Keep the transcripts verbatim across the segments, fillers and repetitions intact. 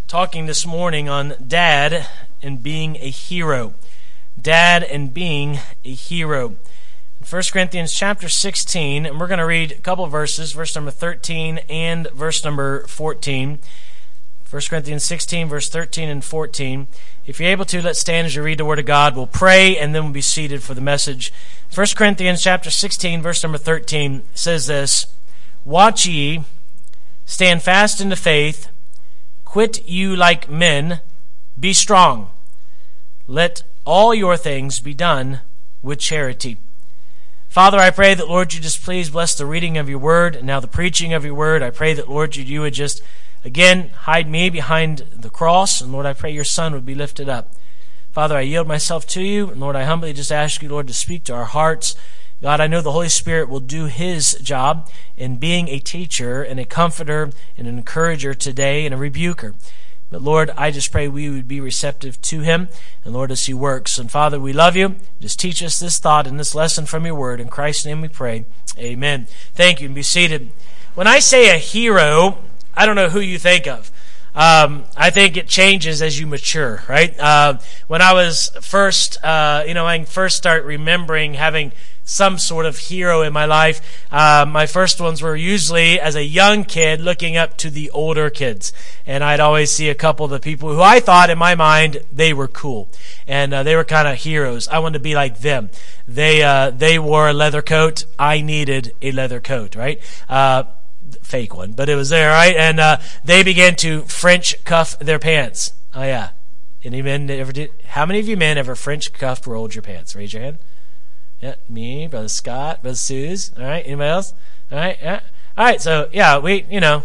talking this morning on dad and being a hero. Dad and being a hero. In First Corinthians chapter sixteen, and we're going to read a couple of verses, verse number thirteen and verse number fourteen. First Corinthians sixteen, verse thirteen and fourteen. If you're able to, let's stand as you read the Word of God. We'll pray, and then we'll be seated for the message. First Corinthians chapter sixteen, verse number thirteen says this, "Watch ye, stand fast in the faith, quit you like men, be strong. Let all your things be done with charity." Father, I pray that, Lord, you just please bless the reading of your word and now the preaching of your word. I pray that, Lord, you, you would just, again, hide me behind the cross. And, Lord, I pray your Son would be lifted up. Father, I yield myself to you. And, Lord, I humbly just ask you, Lord, to speak to our hearts. God, I know the Holy Spirit will do his job in being a teacher and a comforter and an encourager today and a rebuker. But Lord, I just pray we would be receptive to him, and Lord, as he works. And Father, we love you. Just teach us this thought and this lesson from your word. In Christ's name we pray. Amen. Thank you, and be seated. When I say a hero, I don't know who you think of. Um, I think it changes as you mature, right? Uh, when I was first, uh, you know, I first start remembering having some sort of hero in my life. Uh, my first ones were usually as a young kid looking up to the older kids. And I'd always see a couple of the people who I thought in my mind they were cool. And uh, they were kind of heroes. I wanted to be like them. They uh, they wore a leather coat. I needed a leather coat, right? Uh, fake one, but it was there, right? And uh, they began to French cuff their pants. Oh, yeah. Any men ever did? How many of you men ever French cuffed rolled your pants? Raise your hand. Yeah, me, Brother Scott, Brother Suze. All right, anybody else? All right, yeah. All right, so, yeah, we, you know,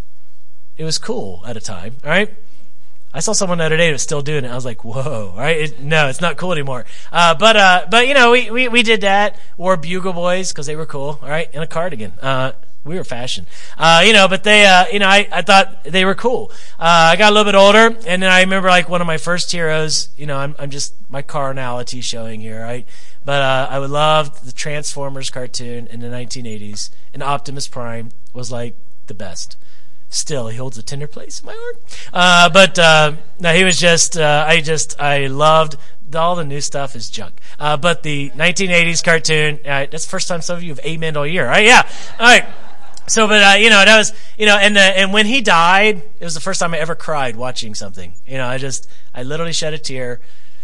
it was cool at a time, all right? I saw someone the other day that was still doing it. I was like, whoa, all right? It, no, it's not cool anymore. Uh, but, uh, but you know, we, we, we did that. Wore Bugle Boys because they were cool, all right? And a cardigan. Uh, we were fashion. Uh, you know, but they, uh, you know, I, I thought they were cool. Uh, I got a little bit older, and then I remember, like, one of my first heroes, you know, I'm, I'm just, my carnality showing here, right? But uh, I would love the Transformers cartoon in the nineteen eighties, and Optimus Prime was like the best. Still, he holds a tender place in my heart. Uh, but uh, no, he was just, uh, I just, I loved, all the new stuff is junk. Uh, but the nineteen eighties cartoon, uh, that's the first time some of you have amened all year, right? Yeah. All right. So, but, uh, you know, that was, you know, and, uh, and when he died, it was the first time I ever cried watching something. You know, I just, I literally shed a tear.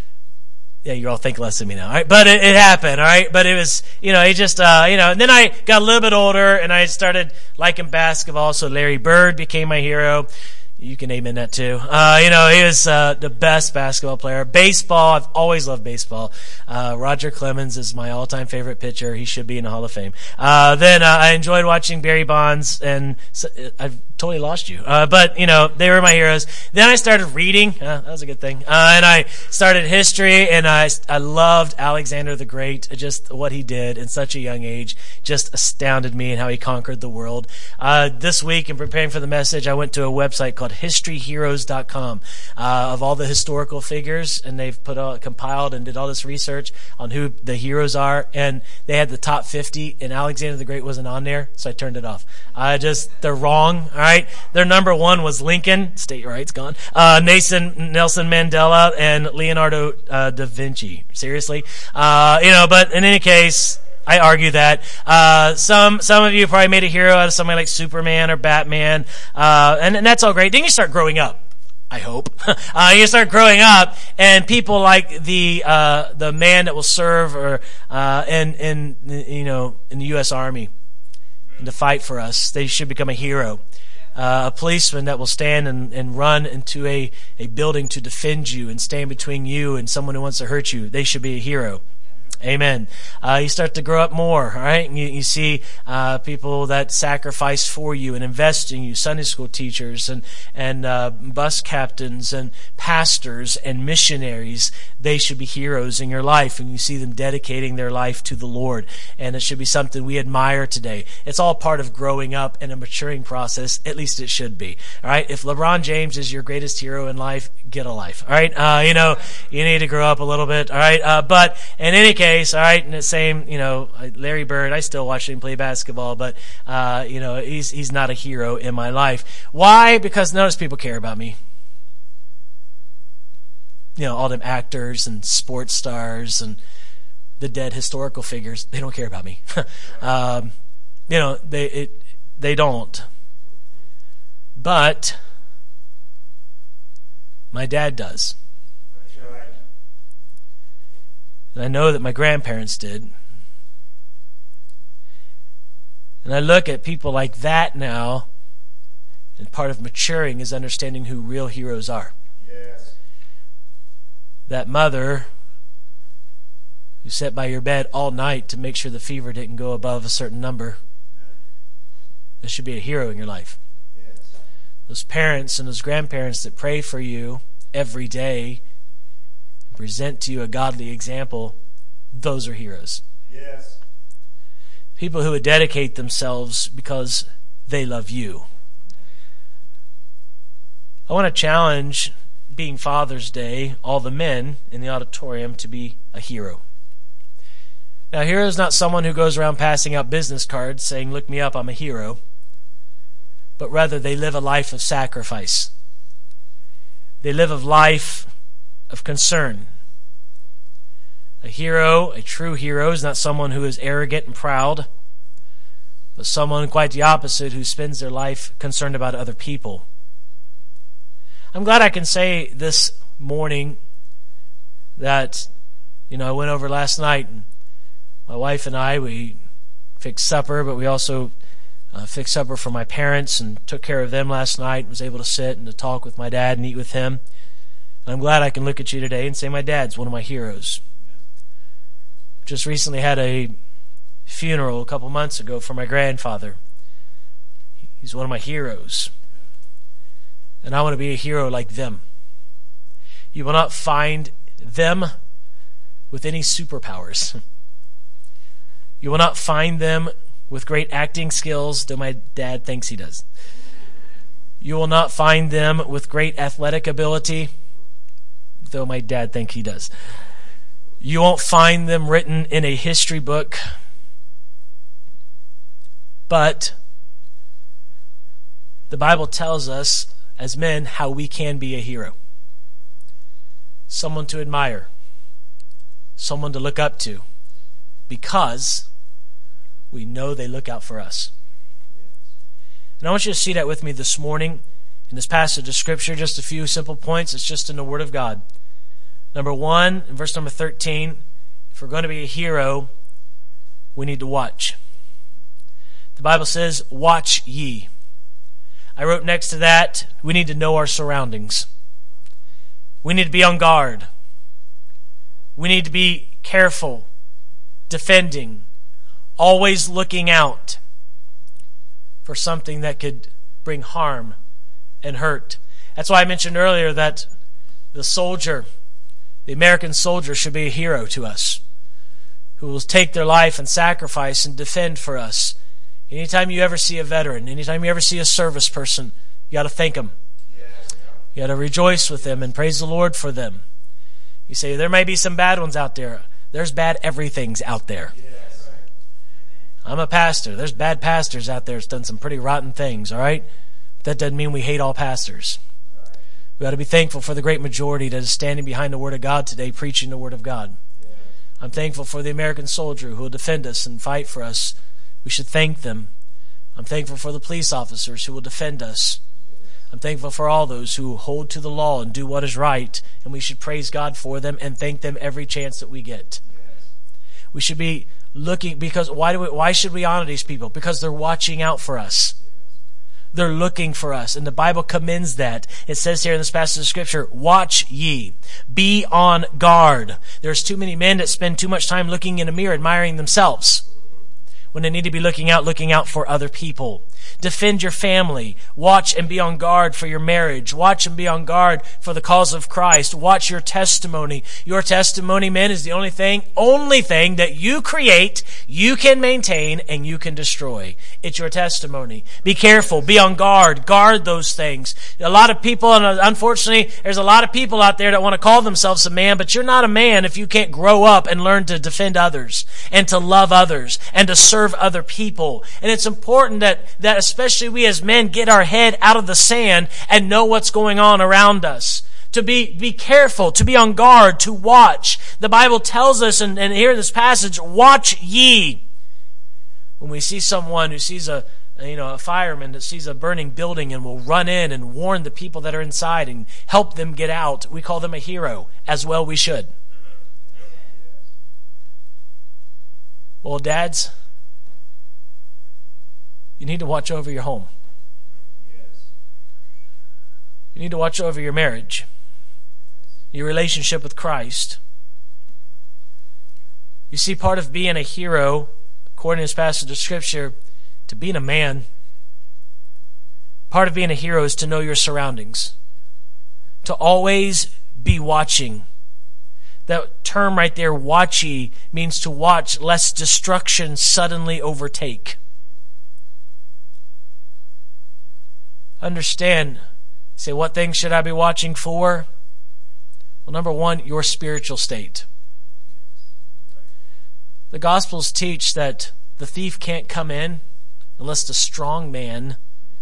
Yeah, you all think less of me now, all right? But it, it happened, all right? But it was, you know, he just, uh, you know, and then I got a little bit older, and I started liking basketball, so Larry Bird became my hero. You can name in that too. Uh, you know, he was uh, the best basketball player. Baseball, I've always loved baseball. Uh, Roger Clemens is my all-time favorite pitcher. He should be in the Hall of Fame. Uh, then uh, I enjoyed watching Barry Bonds, and so, I've totally lost you. Uh, but, you know, they were my heroes. Then I started reading. Uh, that was a good thing. Uh, and I started history, and I, I loved Alexander the Great. Just what he did in such a young age just astounded me, and how he conquered the world. Uh, this week, in preparing for the message, I went to a website called history heroes dot com uh, of all the historical figures, and they've put all, compiled and did all this research on who the heroes are, and they had the top fifty, and Alexander the Great wasn't on there, so I turned it off. I just, they're wrong, all right? Their number one was Lincoln, state rights gone, uh, Nelson, Nelson Mandela, and Leonardo uh, da Vinci. Seriously? Uh, you know, but in any case, I argue that. Uh, some some of you probably made a hero out of somebody like Superman or Batman, uh, and, and that's all great. Then you start growing up. I hope. uh, you start growing up, and people like the uh, the man that will serve or uh, in in you know in the U S Army and to fight for us. They should become a hero. Uh, a policeman that will stand and, and run into a, a building to defend you and stand between you and someone who wants to hurt you. They should be a hero. Amen. Uh, you start to grow up more, all right? You, you see uh, people that sacrifice for you and invest in you, Sunday school teachers and, and uh, bus captains and pastors and missionaries. They should be heroes in your life, and you see them dedicating their life to the Lord. And it should be something we admire today. It's all part of growing up and a maturing process. At least it should be, all right? If LeBron James is your greatest hero in life, get a life, all right? Uh, you know, you need to grow up a little bit, all right? Uh, but in any case, all right, and the same, you know, Larry Bird, I still watch him play basketball, but, uh, you know, he's he's not a hero in my life. Why? Because notice people care about me. you know, all them actors and sports stars and the dead historical figures. They don't care about me. um, you know, they it, they don't. But my dad does. And I know that my grandparents did. And I look at people like that now, and part of maturing is understanding who real heroes are. Yes. That mother who sat by your bed all night to make sure the fever didn't go above a certain number, that should be a hero in your life. Yes. Those parents and those grandparents that pray for you every day, present to you a godly example, those are heroes. Yes. People who would dedicate themselves because they love you. I want to challenge, being Father's Day, all the men in the auditorium to be a hero. Now, a hero is not someone who goes around passing out business cards saying, "Look me up, I'm a hero." But rather, they live a life of sacrifice. They live a life of concern. A hero, a true hero, is not someone who is arrogant and proud, but someone quite the opposite, who spends their life concerned about other people. I'm glad I can say this morning that, you know, I went over last night, and my wife and I, we fixed supper, but we also uh, fixed supper for my parents and took care of them last night, and was able to sit and to talk with my dad and eat with him. And I'm glad I can look at you today and say my dad's one of my heroes. Just recently had a funeral a couple months ago for my grandfather. He's one of my heroes. And I want to be a hero like them. You will not find them with any superpowers. You will not find them with great acting skills, though my dad thinks he does. You will not find them with great athletic ability, though my dad thinks he does. You won't find them written in a history book, but the Bible tells us as men how we can be a hero. Someone to admire, someone to look up to, because we know they look out for us. And I want you to see that with me this morning in this passage of Scripture, just a few simple points. It's just in the Word of God. Number one, in verse number thirteen, if we're going to be a hero, we need to watch. The Bible says, "Watch ye." I wrote next to that, we need to know our surroundings. We need to be on guard. We need to be careful, defending, always looking out for something that could bring harm and hurt. That's why I mentioned earlier that the soldier, the American soldier, should be a hero to us, who will take their life and sacrifice and defend for us. Anytime you ever see a veteran, anytime you ever see a service person, you got to thank them. You got to rejoice with them and praise the Lord for them. You say, there may be some bad ones out there. There's bad everythings out there. I'm a pastor. There's bad pastors out there that's done some pretty rotten things, all right? But that doesn't mean we hate all pastors. We ought to be thankful for the great majority that is standing behind the Word of God today, preaching the Word of God. Yeah. I'm thankful for the American soldier who will defend us and fight for us. We should thank them. I'm thankful for the police officers who will defend us. I'm thankful for all those who hold to the law and do what is right, and we should praise God for them and thank them every chance that we get. Yes. We should be looking, because why do we, why should we honor these people? Because they're watching out for us. They're looking for us, and the Bible commends that. It says here in this passage of Scripture, "Watch ye, be on guard." There's too many men that spend too much time looking in a mirror, admiring themselves, when they need to be looking out, looking out for other people. Defend your family. Watch and be on guard for your marriage. Watch and be on guard for the cause of Christ. Watch your testimony. Your testimony, men, is the only thing, only thing that you create, you can maintain, and you can destroy. It's your testimony. Be careful. Be on guard. Guard those things. A lot of people, and unfortunately, there's a lot of people out there that want to call themselves a man, but you're not a man if you can't grow up and learn to defend others and to love others and to serve other people. And it's important that, that especially we as men get our head out of the sand and know what's going on around us. to be, be careful, to be on guard, to watch. The Bible tells us, and, and here in this passage, watch ye. When we see someone who sees a, you know, a fireman that sees a burning building and will run in and warn the people that are inside and help them get out, we call them a hero, as well we should. Well, dads, you need to watch over your home. You need to watch over your marriage, your relationship with Christ. You see, part of being a hero, according to this passage of Scripture, to being a man, part of being a hero is to know your surroundings, to always be watching. That term right there, watchy, means to watch lest destruction suddenly overtake. Understand, say, what things should I be watching for? Well, number one, your spiritual state. The Gospels teach that the thief can't come in unless the strong man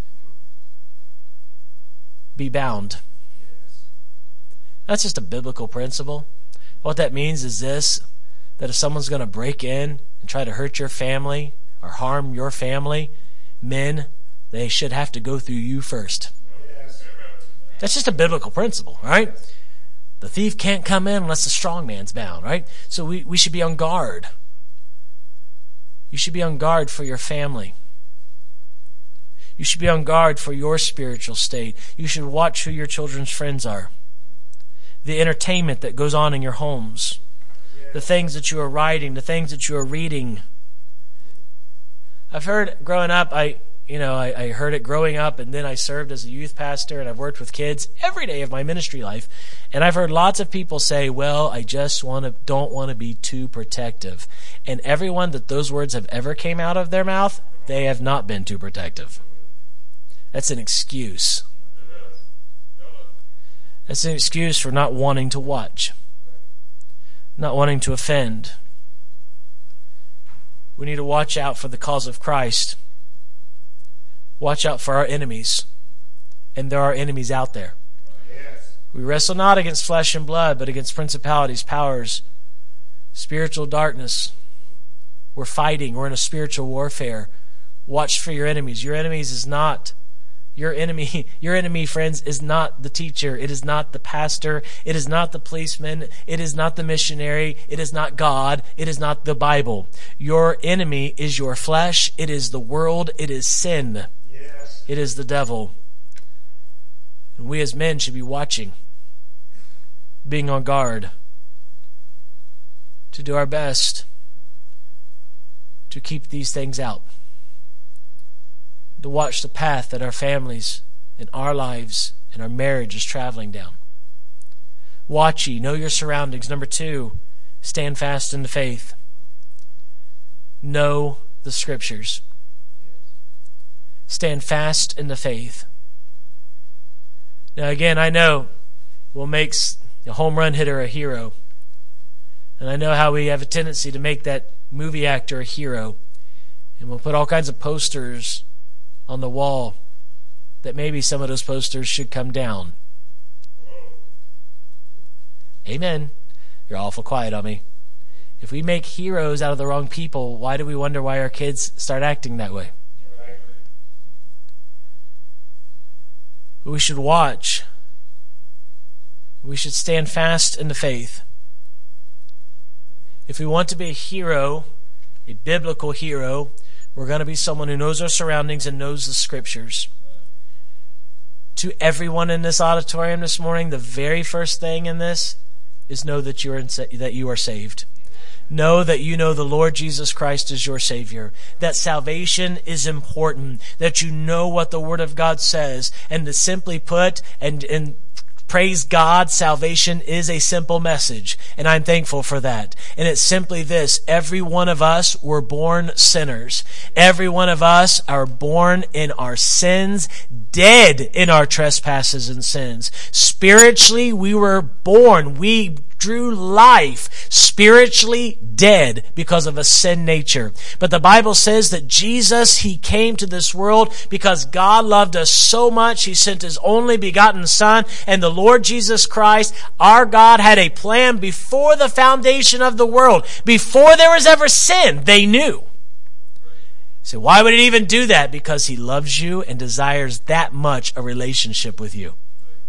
be bound. That's just a biblical principle. What that means is this, that if someone's going to break in and try to hurt your family or harm your family, men, they should have to go through you first. That's just a biblical principle, right? The thief can't come in unless the strong man's bound, right? So we, we should be on guard. You should be on guard for your family. You should be on guard for your spiritual state. You should watch who your children's friends are. The entertainment that goes on in your homes. The things that you are writing, the things that you are reading. I've heard growing up, I you know, I, I heard it growing up, and then I served as a youth pastor, and I've worked with kids every day of my ministry life. And I've heard lots of people say, well, I just want to don't want to be too protective. And everyone that those words have ever came out of their mouth, they have not been too protective. That's an excuse. That's an excuse for not wanting to watch, not wanting to offend. We need to watch out for the cause of Christ. Watch out for our enemies. And there are enemies out there. Yes. We wrestle not against flesh and blood, but against principalities, powers, spiritual darkness. We're fighting. We're in a spiritual warfare. Watch for your enemies. Your enemies is not your enemy. Your enemy, friends, is not the teacher. It is not the pastor. It is not the policeman. It is not the missionary. It is not God. It is not the Bible. Your enemy is your flesh. It is the world. It is sin. It is the devil. And we as men should be watching, being on guard, to do our best to keep these things out, to watch the path that our families and our lives and our marriage is traveling down. Watch ye, know your surroundings. Number two, stand fast in the faith. Know the Scriptures. Stand fast in the faith. Now again, I know what makes a home run hitter a hero. And I know how we have a tendency to make that movie actor a hero. And we'll put all kinds of posters on the wall that maybe some of those posters should come down. Amen. You're awful quiet on me. If we make heroes out of the wrong people, why do we wonder why our kids start acting that way? We should watch. We should stand fast in the faith. If we want to be a hero, a biblical hero, we're going to be someone who knows our surroundings and knows the Scriptures. To everyone in this auditorium this morning, the very first thing in this is know that you are that you are saved. Know that you know the Lord Jesus Christ is your Savior. That salvation is important. That you know what the Word of God says. And to simply put, and, and praise God, salvation is a simple message. And I'm thankful for that. And it's simply this. Every one of us were born sinners. Every one of us are born in our sins, dead in our trespasses and sins. Spiritually, we were born. We drew life, spiritually dead because of a sin nature. But the Bible says that Jesus, he came to this world because God loved us so much, he sent his only begotten Son, and the Lord Jesus Christ, our God, had a plan before the foundation of the world. Before there was ever sin, they knew. So why would he even do that? Because he loves you and desires that much a relationship with you.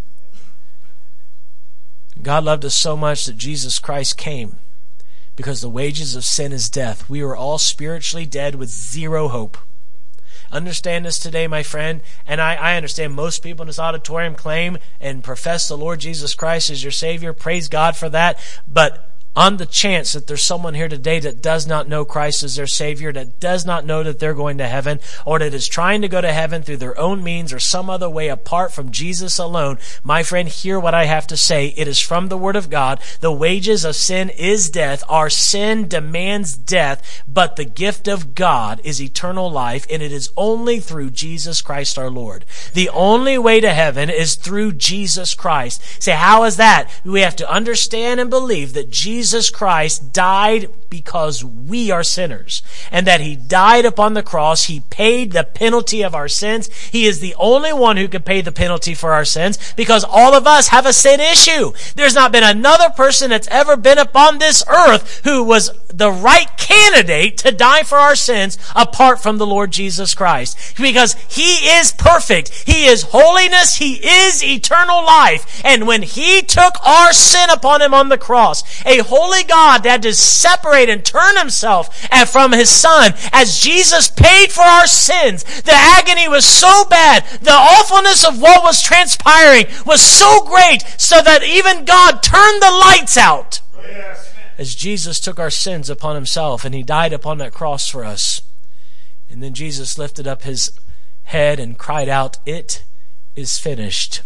God loved us so much that Jesus Christ came because the wages of sin is death. We were all spiritually dead with zero hope. Understand this today, my friend, and I, I understand most people in this auditorium claim and profess the Lord Jesus Christ as your Savior. Praise God for that. But on the chance that there's someone here today that does not know Christ as their Savior, that does not know that they're going to heaven, or that is trying to go to heaven through their own means or some other way apart from Jesus alone, my friend, hear what I have to say. It is from the Word of God. The wages of sin is death. Our sin demands death, but the gift of God is eternal life, and it is only through Jesus Christ our Lord. The only way to heaven is through Jesus Christ. Say, how is that? We have to understand and believe that Jesus Jesus Christ died because we are sinners, and that he died upon the cross. He paid the penalty of our sins. He is the only one who can pay the penalty for our sins, because all of us have a sin issue. There's not been another person that's ever been upon this earth who was the right candidate to die for our sins apart from the Lord Jesus Christ, because he is perfect. He is holiness. He is eternal life. And when he took our sin upon him on the cross, a holy God that had to separate and turn himself from his Son, as Jesus paid for our sins, the agony was so bad, the awfulness of what was transpiring was so great, so that even God turned the lights out. Yes. As Jesus took our sins upon himself, and he died upon that cross for us. And then Jesus lifted up his head and cried out, "It is finished."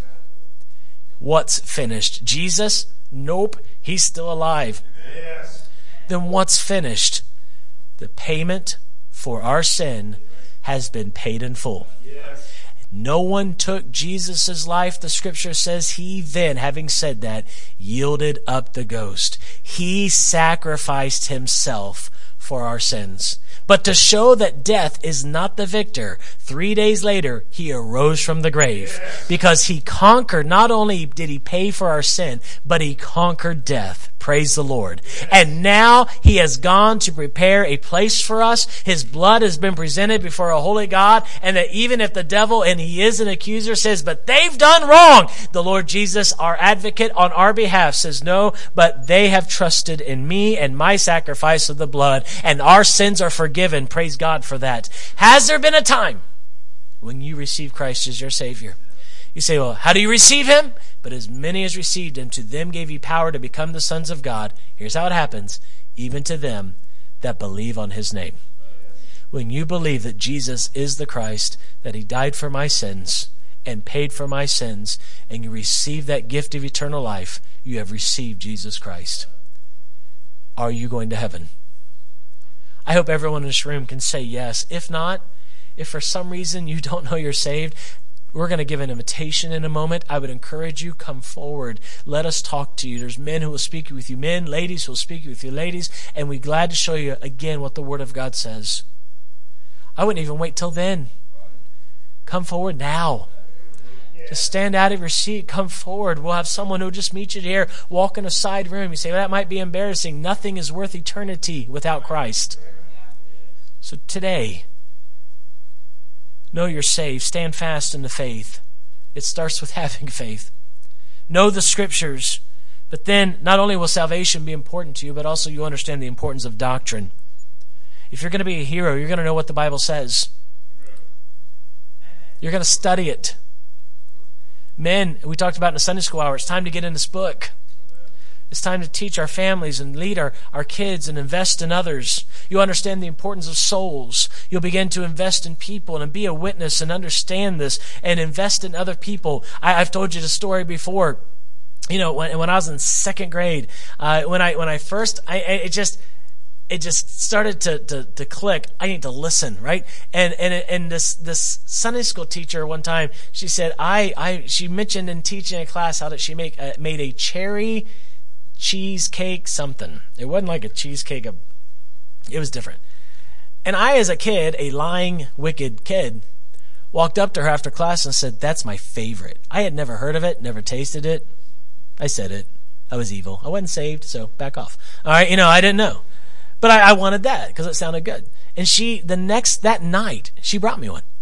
What's finished? Jesus? Nope, he's still alive. Yes. Then what's finished? The payment for our sin has been paid in full. Yes. No one took Jesus' life. The scripture says he then, having said that, yielded up the ghost. He sacrificed himself for our sins. But to show that death is not the victor, three days later, he arose from the grave. Yes. Because he conquered, not only did he pay for our sin, but he conquered death. Praise the Lord. Yes. And now he has gone to prepare a place for us. His blood has been presented before a holy God, and that even if the devil, and he is an accuser, says, but they've done wrong, the Lord Jesus, our advocate on our behalf, says, no, but they have trusted in me and my sacrifice of the blood, and our sins are forgiven. Praise God for that. Has there been a time when you received Christ as your Savior? You say, well, how do you receive him? But as many as received him, to them gave he power to become the sons of God. Here's how it happens. Even to them that believe on his name. When you believe that Jesus is the Christ, that he died for my sins and paid for my sins, and you receive that gift of eternal life, you have received Jesus Christ. Are you going to heaven? I hope everyone in this room can say yes. If not, if for some reason you don't know you're saved, we're going to give an invitation in a moment. I would encourage you, come forward. Let us talk to you. There's men who will speak with you, men, ladies who will speak with you, ladies, and we're glad to show you again what the Word of God says. I wouldn't even wait till then. Come forward now. Just stand out of your seat. Come forward. We'll have someone who will just meet you here. Walk in a side room. You say, well, that might be embarrassing. Nothing is worth eternity without Christ. So today, know you're saved. Stand fast in the faith. It starts with having faith. Know the scriptures. But then, not only will salvation be important to you, but also you understand the importance of doctrine. If you're going to be a hero, you're going to know what the Bible says. You're going to study it. Men, we talked about in the Sunday school hour, it's time to get in this book. It's time to teach our families and lead our, our kids and invest in others. You understand the importance of souls. You'll begin to invest in people and be a witness and understand this and invest in other people. I, I've told you the story before. You know, when, when I was in second grade, uh, when I when I first, I, I it just it just started to, to to click. I need to listen, right? And and and this this Sunday school teacher one time, she said, I I she mentioned in teaching a class how that she make uh, made a cherry cheesecake something. It wasn't like a cheesecake. It was different. And I, as a kid, a lying, wicked kid, walked up to her after class and said, that's my favorite. I had never heard of it, never tasted it. I said it. I was evil. I wasn't saved, so back off. All right, you know, I didn't know. But I, I wanted that because it sounded good. And she, the next, that night, she brought me one.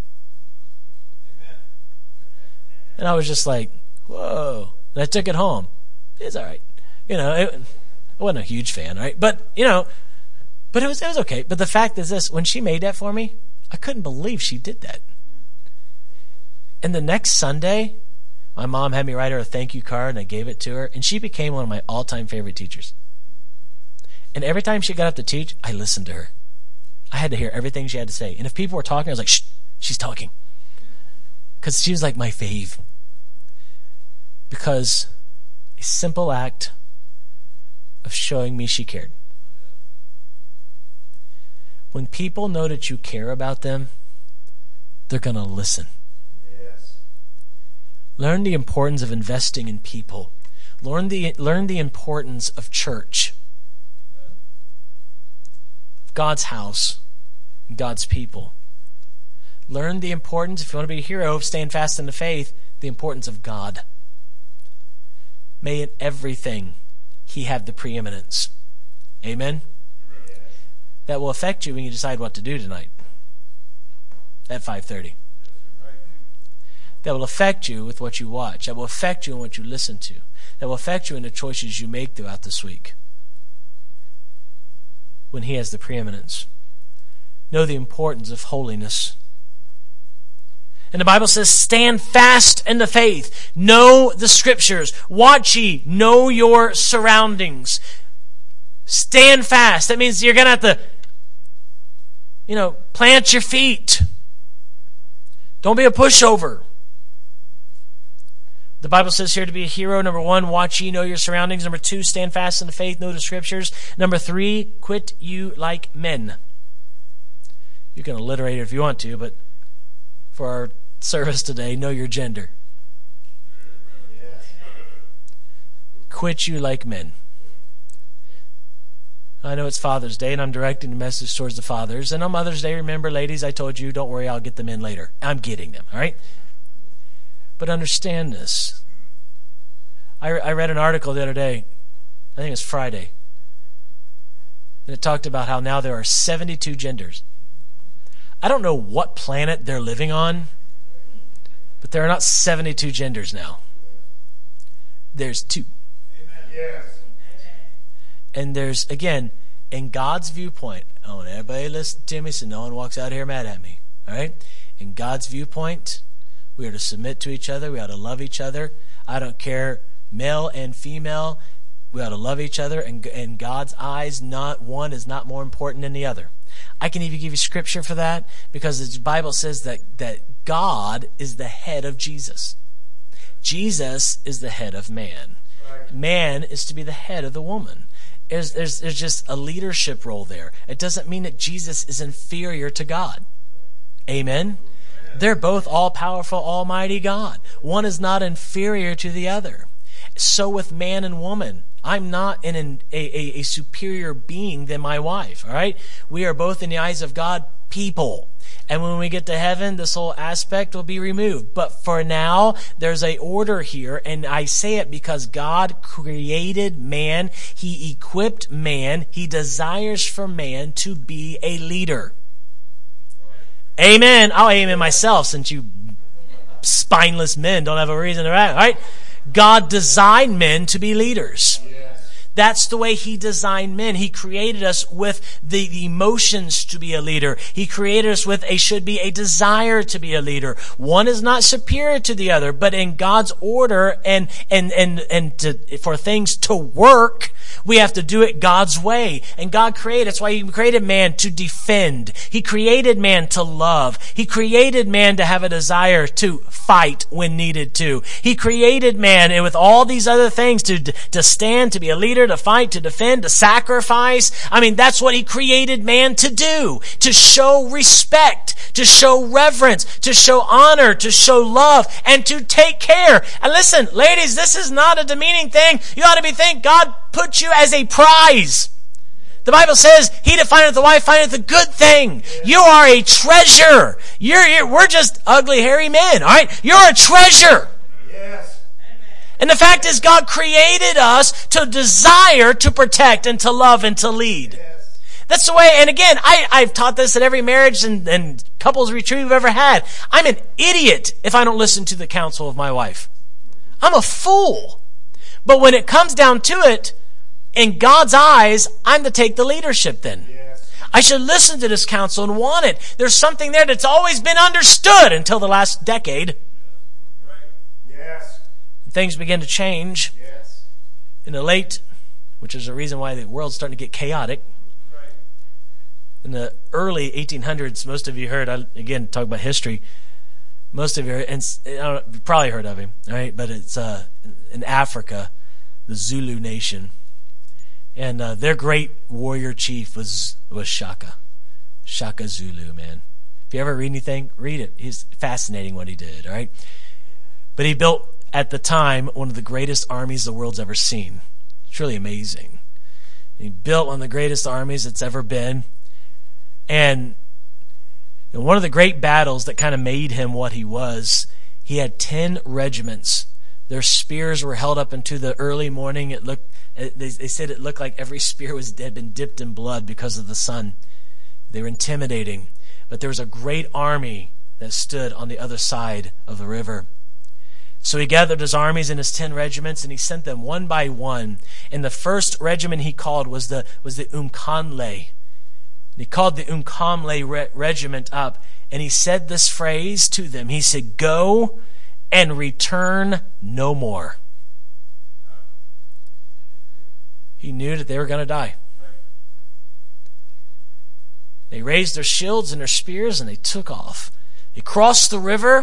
And I was just like, whoa. And I took it home. It's all right. You know, it, I wasn't a huge fan, right? But, you know, but it was, it was okay. But the fact is this, when she made that for me, I couldn't believe she did that. And the next Sunday, my mom had me write her a thank you card, and I gave it to her, and she became one of my all-time favorite teachers. And every time she got up to teach, I listened to her. I had to hear everything she had to say. And if people were talking, I was like, shh, she's talking. Because she was like my fave. Because a simple act of showing me she cared. When people know that you care about them, they're going to listen. Yes. Learn the importance of investing in people. Learn the, learn the importance of church. God's house, God's people. Learn the importance, if you want to be a hero, of staying fast in the faith, the importance of God. May in everything He have the preeminence. Amen? Yes. That will affect you when you decide what to do tonight at five thirty. That will affect you with what you watch. That will affect you in what you listen to. That will affect you in the choices you make throughout this week. When He has the preeminence. Know the importance of holiness. And the Bible says, stand fast in the faith. Know the Scriptures. Watch ye. Know your surroundings. Stand fast. That means you're going to have to, you know, plant your feet. Don't be a pushover. The Bible says here to be a hero. Number one, watch ye, know your surroundings. Number two, stand fast in the faith, know the Scriptures. Number three, quit you like men. You can alliterate it if you want to, but for our service today, know your gender. Quit you like men. I know it's Father's Day, and I'm directing the message towards the fathers. And on Mother's Day, remember, ladies, I told you, don't worry, I'll get them in later. I'm getting them, all right? But understand this. I, I read an article the other day. I think it was Friday. And it talked about how now there are seventy-two genders. I don't know what planet they're living on, but there are not seventy-two genders now. There's two. Amen. Yes. And there's, again, in God's viewpoint, I want everybody to listen to me so no one walks out here mad at me. All right? In God's viewpoint, we are to submit to each other. We ought to love each other. I don't care, male and female. We ought to love each other. And in God's eyes, not one is not more important than the other. I can even give you scripture for that because the Bible says that, that God is the head of Jesus. Jesus is the head of man. Right. Man is to be the head of the woman. There's, there's, there's just a leadership role there. It doesn't mean that Jesus is inferior to God. Amen? They're both all-powerful, almighty God. One is not inferior to the other. So with man and woman. I'm not an, an, a, a, a superior being than my wife, all right? We are both in the eyes of God people. And when we get to heaven, this whole aspect will be removed. But for now, there's a order here, and I say it because God created man. He equipped man. He desires for man to be a leader. Amen. I'll amen myself since you spineless men don't have a reason to act, all right? God designed men to be leaders. That's the way He designed men. He created us with the, the emotions to be a leader. He created us with a should be a desire to be a leader. One is not superior to the other, but in God's order and and and and to, for things to work, we have to do it God's way. And God created, that's why He created man to defend. He created man to love. He created man to have a desire to fight when needed to. He created man and with all these other things to to stand, to be a leader, to fight, to defend, to sacrifice. I mean, that's what he created man to do, to show respect, to show reverence, to show honor, to show love, and to take care. And listen, ladies, this is not a demeaning thing. You ought to be thinking God put you as a prize. The Bible says, he that findeth the wife findeth a good thing. You are a treasure. You're, you're, we're just ugly, hairy men, all right? You're a treasure. Yes. And the fact is, God created us to desire to protect and to love and to lead. Yes. That's the way, and again, I, I've taught this at every marriage and, and couples retreat we've ever had. I'm an idiot if I don't listen to the counsel of my wife. I'm a fool. But when it comes down to it, in God's eyes, I'm to take the leadership then. Yes. I should listen to this counsel and want it. There's something there that's always been understood until the last decade. Right. Yes. Things begin to change. Yes. In the late, which is the reason why the world's starting to get chaotic. Right. In the early eighteen hundreds, most of you heard, I, again, talk about history, most of you, heard, and I don't know, you've probably heard of him, right? But it's uh, in Africa, the Zulu nation. And uh, their great warrior chief was, was Shaka. Shaka Zulu, man. If you ever read anything, read it. He's fascinating what he did, all right? But he built, at the time, one of the greatest armies the world's ever seen. It's really amazing. He built one of the greatest armies that's ever been. And in one of the great battles that kind of made him what he was, he had ten regiments. Their spears were held up into the early morning. It looked They, they said it looked like every spear was had been dipped in blood because of the sun. They were intimidating. But there was a great army that stood on the other side of the river. So he gathered his armies and his ten regiments, and he sent them one by one. And the first regiment he called was the was the Umkanle. And he called the Umkanle re- regiment up, and he said this phrase to them. He said, "Go and return no more." He knew that they were going to die. They raised their shields and their spears and they took off. They crossed the river.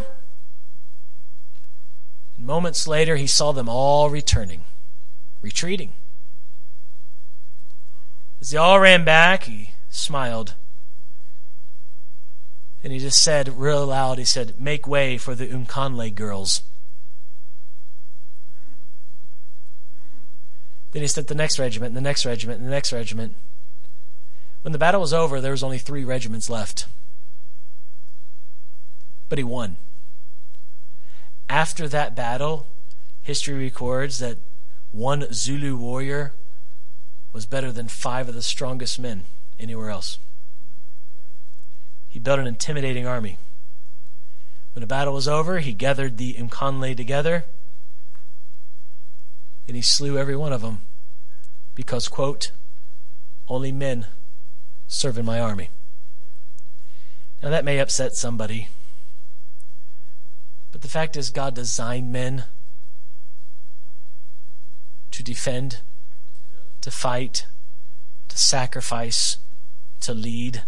And moments later, he saw them all returning, retreating. As they all ran back, he smiled. And he just said real loud, he said, "Make way for the Umkanle girls." Then he sent the next regiment, and the next regiment, and the next regiment. When the battle was over, there was only three regiments left. But he won. After that battle, history records that one Zulu warrior was better than five of the strongest men anywhere else. He built an intimidating army. When the battle was over, he gathered the Umkanle together, and he slew every one of them because, quote, "Only men serve in my army." Now that may upset somebody, but the fact is God designed men to defend, to fight, to sacrifice, to lead.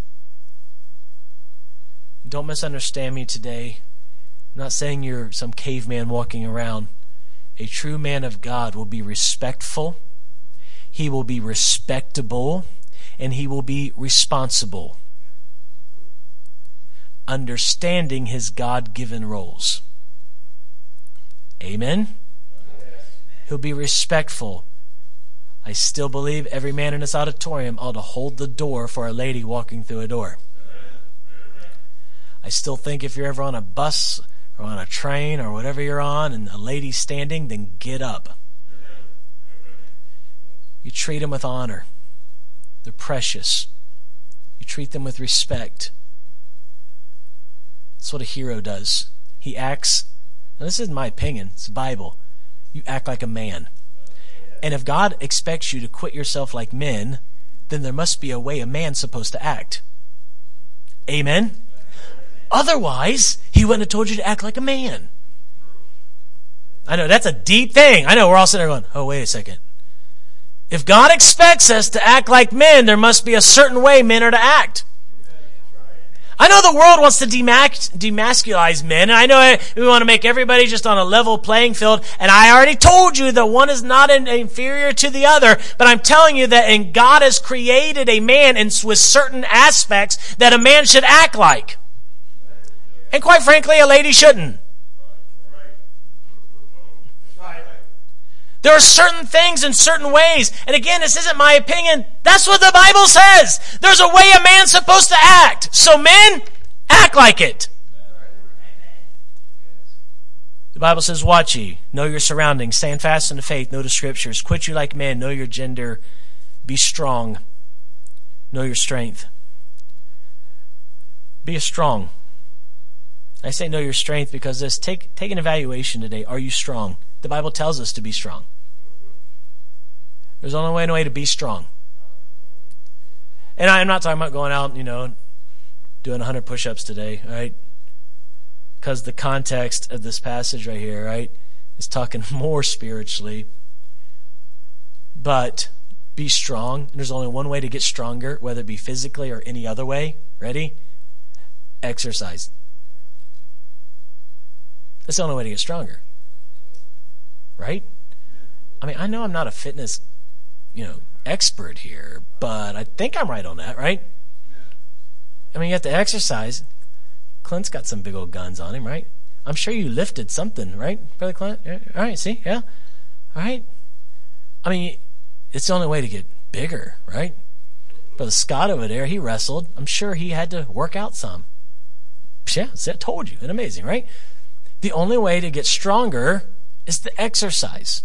Don't misunderstand me today. I'm not saying you're some caveman walking around. A true man of God will be respectful, he will be respectable, and he will be responsible, understanding his God-given roles. Amen? He'll be respectful. I still believe every man in this auditorium ought to hold the door for a lady walking through a door. I still think if you're ever on a bus or on a train or whatever you're on and a lady's standing, then get up. You treat them with honor. They're precious. You treat them with respect. That's what a hero does. He acts, now this isn't my opinion, it's the Bible. You act like a man. And if God expects you to quit yourself like men, then there must be a way a man's supposed to act. Amen? Otherwise, he wouldn't have told you to act like a man. I know, that's a deep thing. I know, we're all sitting there going, oh, wait a second. If God expects us to act like men, there must be a certain way men are to act. I know the world wants to demask- demasculize men, and I know we want to make everybody just on a level playing field, and I already told you that one is not in, inferior to the other, but I'm telling you that in God has created a man in, with certain aspects that a man should act like. And quite frankly, a lady shouldn't. There are certain things in certain ways. And again, this isn't my opinion. That's what the Bible says. There's a way a man's supposed to act. So men, act like it. The Bible says, watch ye, know your surroundings, stand fast in the faith, know the scriptures, quit you like men, know your gender, be strong, know your strength. Be a strong. I say know your strength because this, take, take an evaluation today. Are you strong? The Bible tells us to be strong. There's only one way to be strong. And I'm not talking about going out, you know, doing one hundred push-ups today, right? Because the context of this passage right here, right, is talking more spiritually. But be strong. And there's only one way to get stronger, whether it be physically or any other way. Ready? Exercise. That's the only way to get stronger. Right? I mean, I know I'm not a fitness, you know, expert here, but I think I'm right on that, right? I mean, you have to exercise. Clint's got some big old guns on him, right? I'm sure you lifted something, right, Brother Clint? Yeah. All right, see? Yeah. All right. I mean, it's the only way to get bigger, right? Brother Scott over there, he wrestled. I'm sure he had to work out some. Yeah, see, I told you. It's amazing, right? The only way to get stronger is to exercise.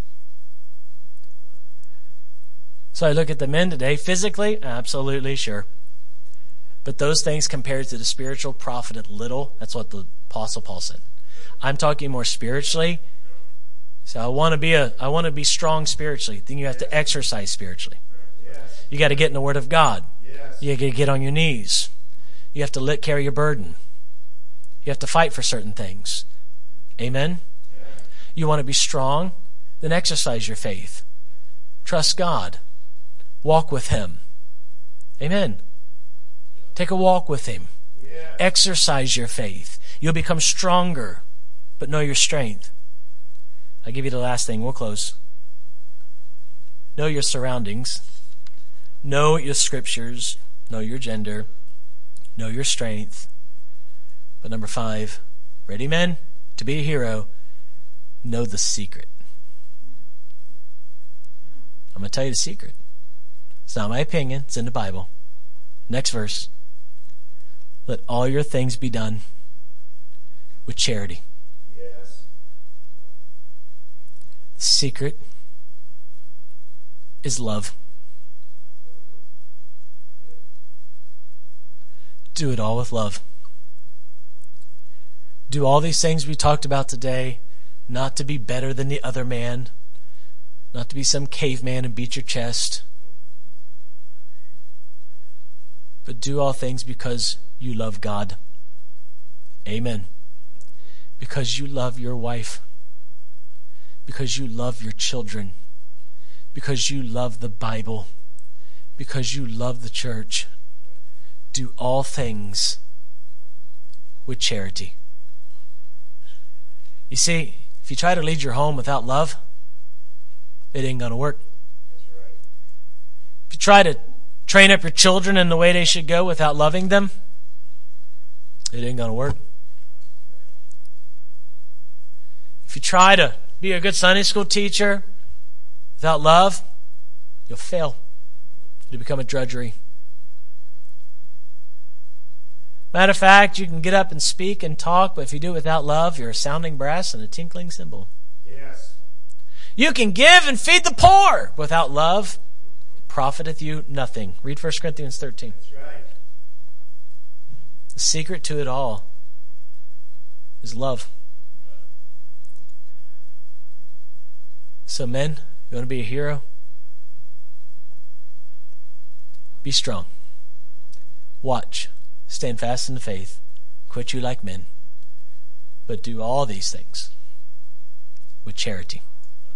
So I look at the men today, physically, absolutely, sure. But those things compared to the spiritual profited little. That's what the Apostle Paul said. I'm talking more spiritually. So I want to be a I want to be strong spiritually. Then you have to exercise spiritually. You got to get in the Word of God. You got to get on your knees. You have to let carry your burden. You have to fight for certain things. Amen? You want to be strong? Then exercise your faith. Trust God. Walk with Him. Amen. Take a walk with Him. Yeah. Exercise your faith. You'll become stronger, but know your strength. I'll give you the last thing. We'll close. Know your surroundings. Know your scriptures. Know your gender. Know your strength. But number five, ready, men? To be a hero, know the secret. I'm going to tell you the secret. It's not my opinion. It's in the Bible. Next verse. Let all your things be done with charity. Yes. The secret is love. Do it all with love. Do all these things we talked about today, not to be better than the other man, not to be some caveman and beat your chest, but do all things because you love God. Amen. Because you love your wife, because you love your children, because you love the Bible, because you love the church. Do all things with charity. You see, if you try to lead your home without love, it ain't going to work. That's right. If you try to train up your children in the way they should go without loving them, it ain't going to work. If you try to be a good Sunday school teacher without love, you'll fail. You'll become a drudgery. Matter of fact, you can get up and speak and talk, but if you do it without love, you're a sounding brass and a tinkling cymbal. Yes. You can give and feed the poor. Without love, it profiteth you nothing. Read First Corinthians thirteen. That's right. The secret to it all is love. So men, you want to be a hero? Be strong. Watch. Stand fast in the faith. Quit you like men. But do all these things with charity.